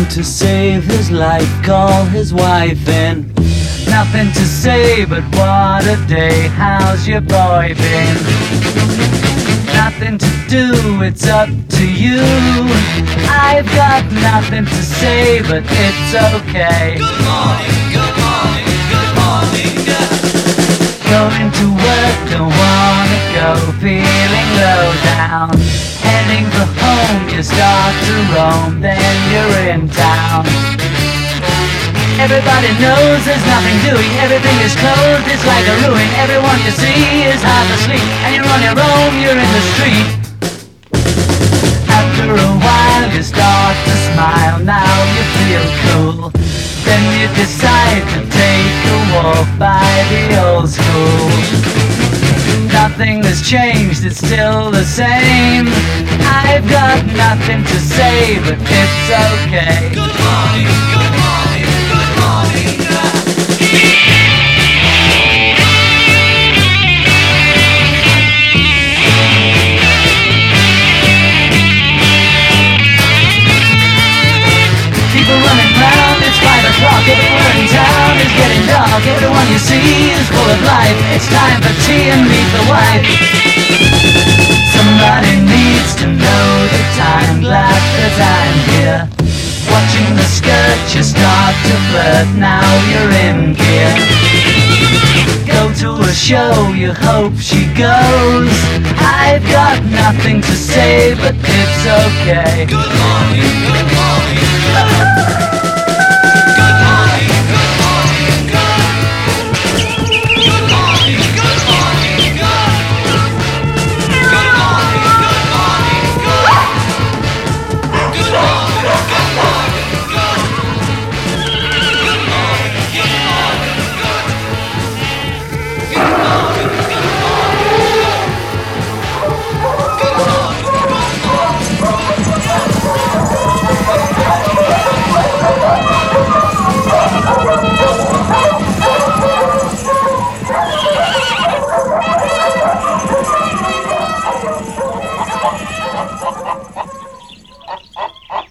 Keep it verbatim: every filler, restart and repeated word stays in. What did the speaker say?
to save his life, call his wife in. Nothing to say but what a day, how's your boy been? Nothing to do, it's up to you. I've got nothing to say but it's okay. Good morning, good morning, good morning. Going to work, don't wanna go, feeling low down. Heading for home, you start to roam, then you're in town. Everybody knows there's nothing doing, everything is closed, it's like a ruin. Everyone you see is half asleep, and you're on your own, you're in the street. After a while you start to smile, now you feel cool. Then you decide to take a walk by the old school. Nothing has changed, it's still the same. I've got nothing to say, but it's okay. Good morning, good morning, good morning. People running round, it's five o'clock, everywhere in town is getting dark. Everyone you see is full of life, it's time for tea and meet the wife. Somebody needs to know the time, glad that I'm here. Watching the skirt, you start to flirt, now you're in gear. Go to a show, you hope she goes. I've got nothing to say, but it's okay. Good morning, good morning.